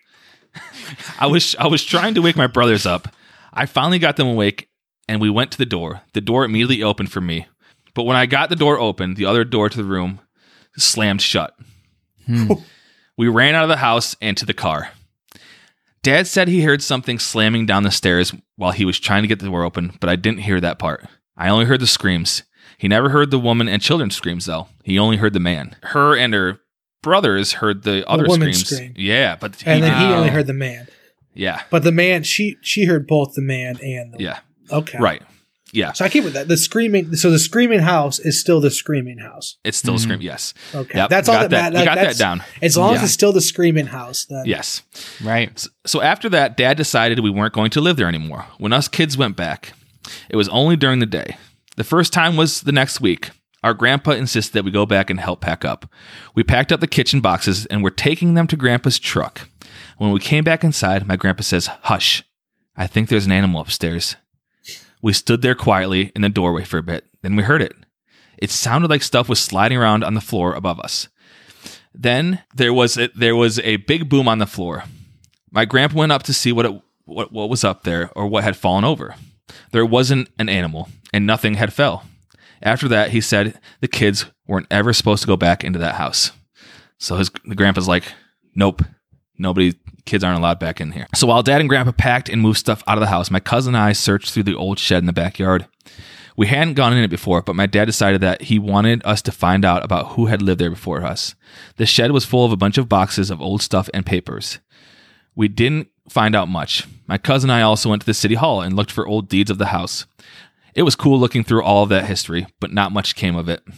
I was I was trying to wake my brothers up. I finally got them awake, and we went to the door. The door immediately opened for me. But when I got the door open, the other door to the room slammed shut. Hmm. We ran out of the house and to the car. Dad said he heard something slamming down the stairs while he was trying to get the door open, but I didn't hear that part. I only heard the screams. He never heard the woman and children's screams, though. He only heard the man. Her and her brothers heard the other woman's screams. scream. Yeah, but he And then he Wow. only heard the man. yeah, But the man, she she heard both the man and the yeah, Okay. right. Yeah, So I keep with that. The screaming. So the screaming house is still the screaming house. it's still Mhm. a scream. Yes. Okay. Yep, That's got all that, that. matters. We got that That's- down. As long as Yeah. it's still the screaming house, then Yes. Right. So after that, Dad decided we weren't going to live there anymore. When us kids went back, it was only during the day. The first time was the next week. Our grandpa insisted that we go back and help pack up. We packed up the kitchen boxes and were taking them to Grandpa's truck. When we came back inside, my grandpa says, "Hush, I think there's an animal upstairs." We stood there quietly in the doorway for a bit. Then we heard it. It sounded like stuff was sliding around on the floor above us. Then there was a, there was a big boom on the floor. My grandpa went up to see what it what, what was up there or what had fallen over. There wasn't an animal, and nothing had fell. After that, he said the kids weren't ever supposed to go back into that house. So his the grandpa's like, "Nope, nobody, kids aren't allowed back in here." So while Dad and Grandpa packed and moved stuff out of the house, my cousin and I searched through the old shed in the backyard. We hadn't gone in it before, but my dad decided that he wanted us to find out about who had lived there before us. The shed was full of a bunch of boxes of old stuff and papers. We didn't find out much. My cousin and I also went to the city hall and looked for old deeds of the house. It was cool looking through all of that history, but not much came of it.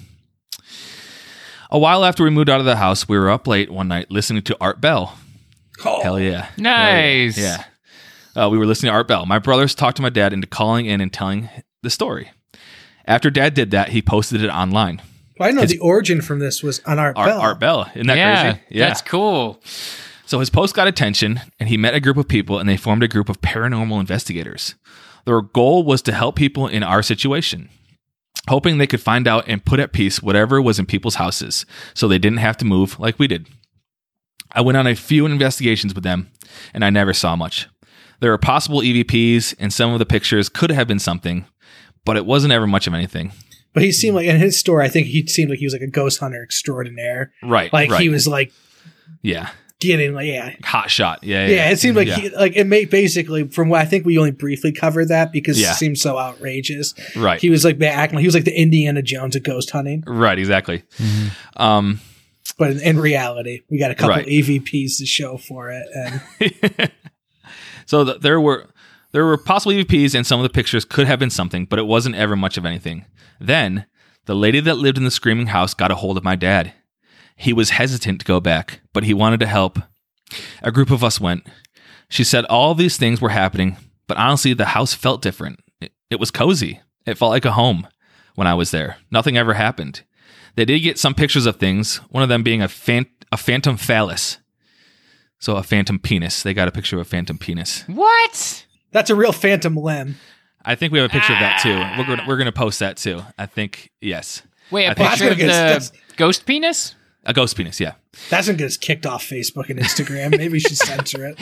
A while after we moved out of the house, we were up late one night listening to Art Bell. Oh, Hell yeah. Nice. Hell yeah. Yeah. Uh, we were listening to Art Bell. My brothers talked to my dad into calling in and telling the story. After Dad did that, he posted it online. Well, I know His- the origin from this was on Art, Art Bell. Art Bell. Isn't that yeah, crazy? Yeah. That's cool. So his post got attention, and he met a group of people, and they formed a group of paranormal investigators. Their goal was to help people in our situation, hoping they could find out and put at peace whatever was in people's houses, so they didn't have to move like we did. I went on a few investigations with them, and I never saw much. There were possible E V Ps, and some of the pictures could have been something, but it wasn't ever much of anything. But he seemed like, in his story, I think he seemed like he was like a ghost hunter extraordinaire. Right. Like right. he was like Yeah. getting, like, yeah. Hot shot. Yeah. Yeah, it seemed like yeah. he, like it made basically from what I think we only briefly covered that because Yeah. it seemed so outrageous. Right. He was like acting like he was like the Indiana Jones of ghost hunting, Right. Exactly. Um, but in, in reality, we got a couple Right. E V Ps to show for it. And So th- there were there were possible E V Ps, and some of the pictures could have been something, but it wasn't ever much of anything. Then the lady that lived in the screaming house got a hold of my dad. He was hesitant to go back, but he wanted to help. A group of us went. She said all these things were happening, but honestly, the house felt different. It, it was cozy. It felt like a home when I was there. Nothing ever happened. They did get some pictures of things, one of them being a, fan- a phantom phallus. So a phantom penis. They got a picture of a phantom penis. What? that's a real phantom limb. I think we have a picture of that too. We're gonna, we're going to post that too. I think, yes. Wait, a I think- picture of That's gonna get us- the ghost penis? A ghost penis, yeah. That's gonna get us kicked off Facebook and Instagram. Maybe we should censor it.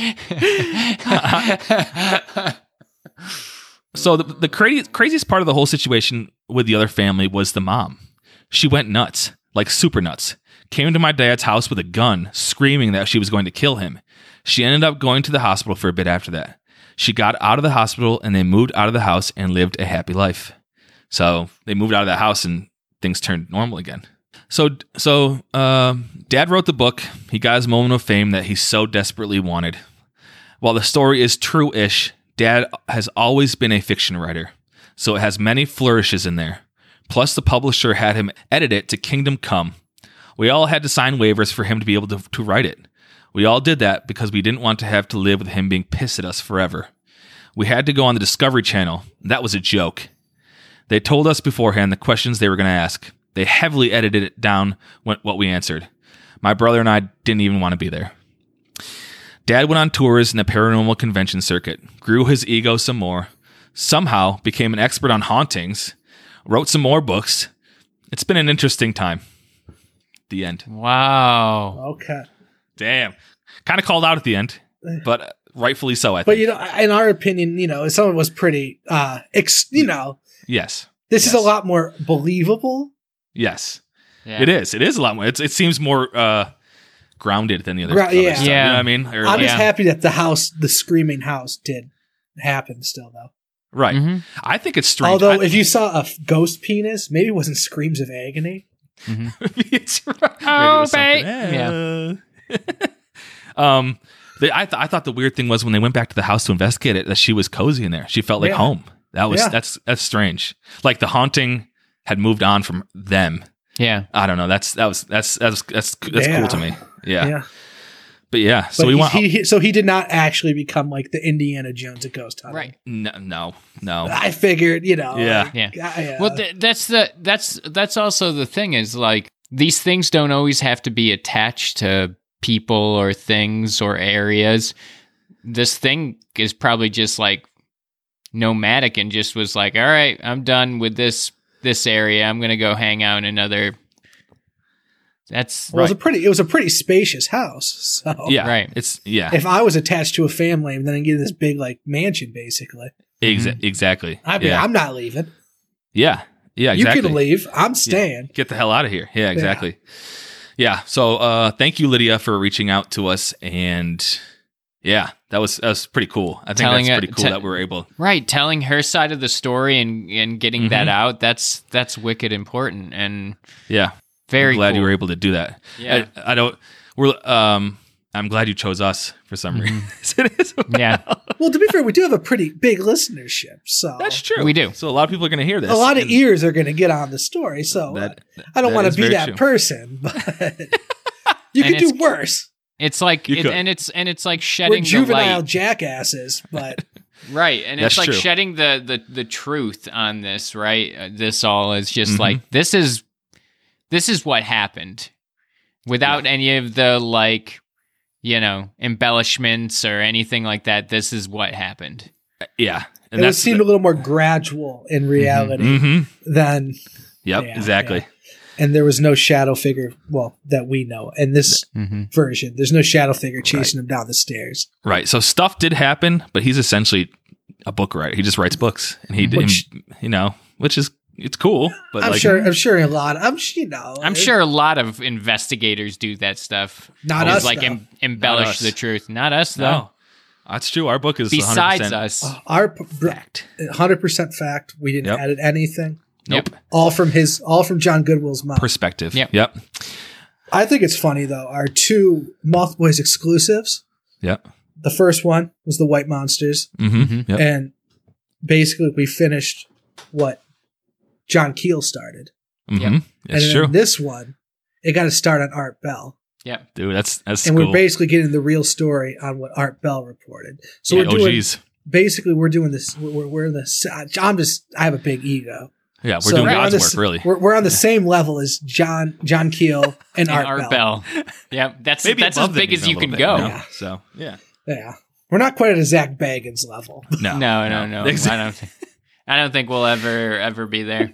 So the, the crazy, craziest part of the whole situation with the other family was the mom. She went nuts, like super nuts. Came to my dad's house with a gun, screaming that she was going to kill him. She ended up going to the hospital for a bit after that. She got out of the hospital and they moved out of the house and lived a happy life. So they moved out of the house and things turned normal again. So, so uh, Dad wrote the book. He got his moment of fame that he so desperately wanted. While the story is true-ish, Dad has always been a fiction writer, so it has many flourishes in there. Plus, the publisher had him edit it to Kingdom Come. We all had to sign waivers for him to be able to, to write it. We all did that because we didn't want to have to live with him being pissed at us forever. We had to go on the Discovery Channel. That was a joke. They told us beforehand the questions they were going to ask. They heavily edited it down what we answered. My brother and I didn't even want to be there. Dad went on tours in the paranormal convention circuit, grew his ego some more, somehow became an expert on hauntings, wrote some more books. It's been an interesting time. The end. Wow. Okay. Damn. Kind of called out at the end, but rightfully so, I think. But, you know, in our opinion, you know, some of it was pretty, uh, ex- you know, yes. this Yes. is a lot more believable. Yes. Yeah. It is. It is a lot more. It's, it seems more uh, grounded than the other, Gra- other yeah. stuff. Yeah. You know what I mean? Or I'm like- just Yeah. happy that the house, the screaming house did happen still, though. right. hmm I think it's strange. Although, I- if you saw a f- ghost penis, maybe it wasn't screams of agony. it's right. Maybe it Oh, was something babe. else. um, the, I, th- I thought the weird thing was when they went back to the house to investigate it, that she was cozy in there. She felt like Yeah. home. That was Yeah. that's that's strange. Like the haunting had moved on from them. Yeah. I don't know. That's that was that's that's that's that's Yeah. cool to me. Yeah. Yeah. But yeah. So But we he, want. he, he- so he did not actually become like the Indiana Jones of ghost hunting. Right. no, no, no. I figured, you know. Yeah. like, Yeah. I, uh, Well, th- that's the that's that's also the thing is like these things don't always have to be attached to people or things or areas. This thing is probably just like nomadic and just was like, all right, I'm done with this this area. I'm gonna go hang out in another. That's well, it was right. a pretty, it was a pretty spacious house. So Yeah. Right. It's yeah. if I was attached to a family and then I get this big like mansion, basically, Exa- exactly. I mean, yeah. I'm not leaving. yeah. Yeah. Exactly. You can leave. I'm staying. Get the hell out of here. Yeah, exactly. Yeah. So uh thank you, Lydia, for reaching out to us. And yeah, that was that was pretty cool. I think Telling that's it- pretty cool te- that we were able. right. Telling her side of the story and and getting that Mhm. out. That's that's wicked important and Yeah. very I'm glad cool. you were able to do that. Yeah. I, I don't we're um I'm glad you chose us for some reason. It is. Yeah. Well, to be fair, we do have a pretty big listership. So That's true. We do. So a lot of people are gonna hear this. a lot of and ears are going to get on the story. So that- uh, I don't that want is to be very that true. person, but you And could do it's- worse. It's like, You it, could. and it's and it's like We're shedding the juvenile light, jackasses, but right? And That's it's like true. shedding the, the the truth on this, right? Uh, this all is just Mhm. like this is this is what happened, without any of the like, you know, embellishments or anything like that. This is what happened. yeah. it would seem a little more gradual in reality Mm-hmm. than. Yep, Yeah, exactly. yeah. And there was no shadow figure, well, that we know. In this Mm-hmm. version, there's no shadow figure chasing him down the stairs. Right. So stuff did happen, but he's essentially a book writer. He just writes books, and he, Which- and, you know, which is it's cool. But I'm like, sure. I'm sure a lot. I'm sh- you know. I'm it- sure a lot of investigators do that stuff. Not Is us, like though. em- embellish us. the truth. Not us, though. no, that's true. Our book is Besides one hundred percent us, Uh, our p- br- fact. one hundred percent fact. We didn't Yep. edit anything. Nope. All from his. All from John Goodwill's mom. Perspective. Yep. Yep. I think it's funny though. Our two Moth Boys exclusives. Yep. The first one was the White Monsters, Mm-hmm. Yep. and basically we finished what John Keel started. Mm-hmm. Yep. That's and true, then this one, it got to start on Art Bell. yeah. dude. That's that's And cool. we're basically getting the real story on what Art Bell reported. So yeah, we're doing O Gs. basically we're doing this. We're, we're in this. I'm just. I have a big ego. Yeah, we're So doing we're on God's this- work, really. We're, we're on the same level as John John Keel and, And Art, Art Bell. Bell. Yeah, that's Maybe that's as above them big as even you a can little go. bit, Yeah. So yeah. Yeah, we're not quite at a Zach Bagans level. No. No, no, no. I Exactly. don't. Th- I don't think we'll ever ever be there.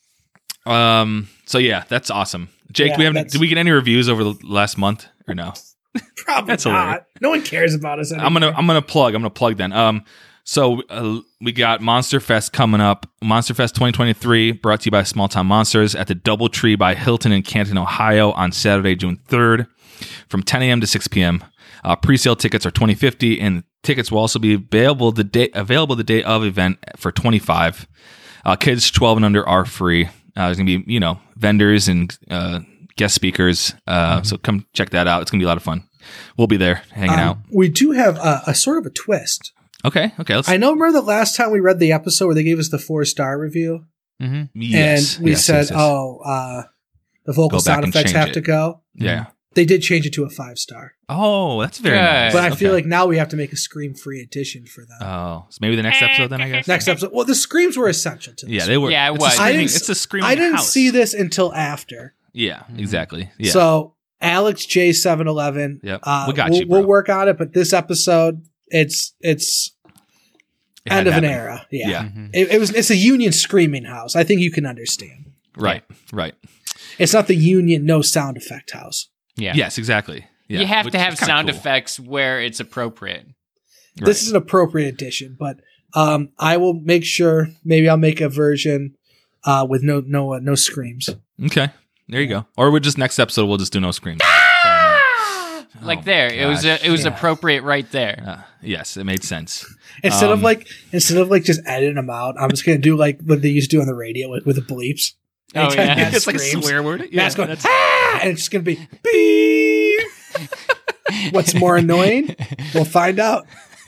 Um. So yeah, that's awesome. Jake, Yeah, we have that's- did we get any reviews over the last month or no? Probably That's not. hilarious. No one cares about us anymore. I'm gonna I'm gonna plug. I'm gonna plug then. Um, so uh, we got Monster Fest coming up. Monster Fest twenty twenty-three, brought to you by Small Town Monsters at the DoubleTree by Hilton in Canton, Ohio, on Saturday, June third, from ten a.m. to six p.m. Uh, pre-sale tickets are twenty fifty, and tickets will also be available the day available the day of event for twenty-five. Uh, kids twelve and under are free. Uh, there's gonna be you know vendors and uh, guest speakers. Uh, Mm-hmm. So come check that out. It's gonna be a lot of fun. We'll be there hanging Um, out. We do have a, a sort of a twist. Okay. Okay. Let's. I know. Remember the last time we read the episode where they gave us the four star review, Mm-hmm. Yes, and we yes, said, yes, yes. "Oh, uh, the vocal Go back sound and effects change have it. to go." Yeah. They did change it to a five star, Oh, that's very Good. nice. but I feel Okay. like now we have to make a scream free edition for them. Oh, so maybe the next episode then, I guess. Next episode. Well, the screams were essential to this. Yeah, they were. Yeah, it it's was. A screaming, I didn't- it's a screaming I didn't house. see this until after. Yeah, exactly. Yeah. So Alex J seven eleven. Yep. Uh, We got we'll, you, bro. We'll work on it, but this episode, it's it's It had end of an happened. era. Yeah. Yeah. Mm-hmm. It, it was. It's a union screaming house. I think you can understand. Right. Right. It's not the Union no sound effect house. Yeah. Yes, exactly. Yeah, You have which to is have kinda sound cool. effects where it's appropriate. Right. This is an appropriate addition, but um, I will make sure. Maybe I'll make a version uh, with no no uh, no screams. Okay, there you go. Or we just next episode we'll just do no screams. Like Oh, there, it was gosh. it was Yeah. appropriate right there. Uh, yes, it made sense. Instead of Um, like instead of like just editing them out, I'm just gonna do like what they used to do on the radio with, with the bleeps. Oh, Anytime yeah. Matt It's like a screams, swear word. Yeah, Matt's going, that's- ah! And it's just gonna be beep. What's more annoying? We'll find out.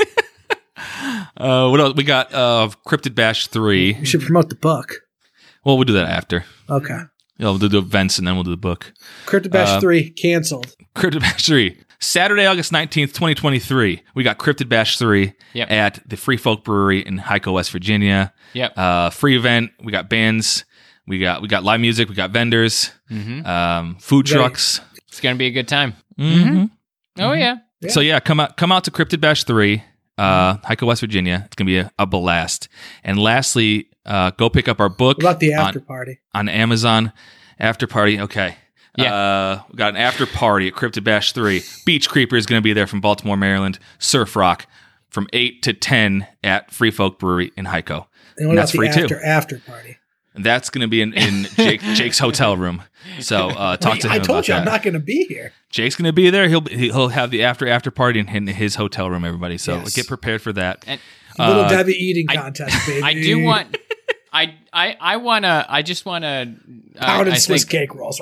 Uh, what else? We got uh, Cryptid Bash three. You should promote the book. Well, we'll do that after. Okay. Yeah, we'll do the events and then we'll do the book. Cryptid Bash Uh, three canceled. Cryptid Bash three. Saturday, August nineteenth, twenty twenty-three. We got Cryptid Bash three Yep. at the Free Folk Brewery in Hyco, West Virginia. Yep. Uh, free event. We got bands. We got we got live music. We got vendors. Mm-hmm. Um, food Right. trucks. It's gonna be a good time. Mm-hmm. Oh yeah. Yeah. So yeah, come out come out to Cryptid Bash three, uh, Hyco, West Virginia. It's gonna be a, a blast. And lastly, uh, go pick up our book What about the on- after party? on Amazon. After party, okay. Yeah. Uh, we got an after party at Cryptid Bash three. Beach Creeper is going to be there from Baltimore, Maryland. Surf Rock from eight to ten at Free Folk Brewery in Hyco. And what That's about the free, too. after after party? And that's going to be in, in Jake, Jake's hotel room. So uh, talk Wait, to him I told about you that. I'm not going to be here. Jake's going to be there. He'll be- he'll have the after after party in, in his hotel room, everybody. So Yes. get prepared for that. And Little Uh, Debbie eating I- contest, baby. I do want. I I I wanna. I just wanna. Uh, pounded I Swiss think cake rolls.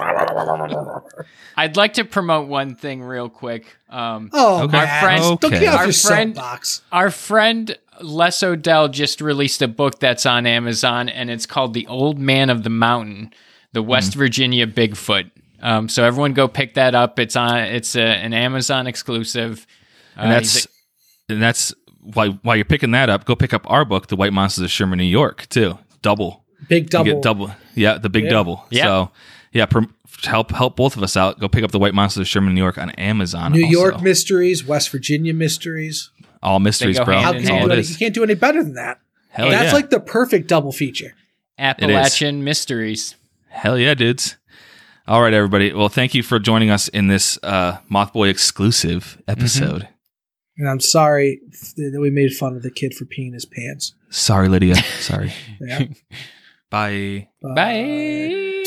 I'd like to promote one thing real quick. Um, Oh, Okay. Matt, Our friend- don't Okay. get off Our your friend- soapbox. Our friend Les Odell just released a book that's on Amazon, and it's called "The Old Man of the Mountain: The West Virginia Bigfoot." Um, so everyone go pick that up. It's on. It's a, an Amazon exclusive. and Uh, that's he's and that's why while you're picking that up, go pick up our book, The White Monsters of Sherman, New York, too. Double. Big double. You get double. Yeah, the big Yeah. double. Yeah. So, yeah, prom- help help both of us out. Go pick up The White Monsters of Sherman, New York on Amazon. New also. York mysteries, West Virginia mysteries. All mysteries, They go bro. hand How in That's can you, all do it any, is. you can't do any better than that. Hell That's yeah. like the perfect double feature. Appalachian Mysteries. Hell yeah, dudes. All right, everybody. Well, thank you for joining us in this uh, Mothboy exclusive episode. And I'm sorry that we made fun of the kid for peeing his pants. Sorry, Lydia. Sorry. Yeah. Bye. Bye.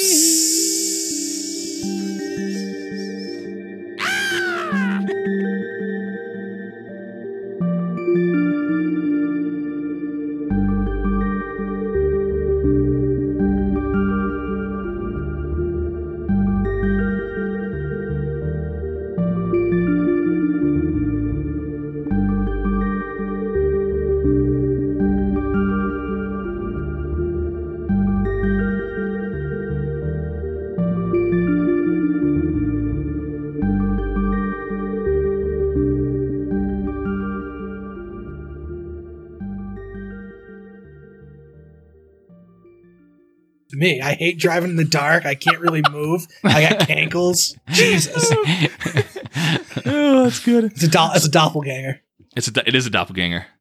Me, I hate driving in the dark. I can't really move. I got cankles. Jesus. Oh, that's good. It's a, do- it's a doppelganger. It's a, it is a doppelganger.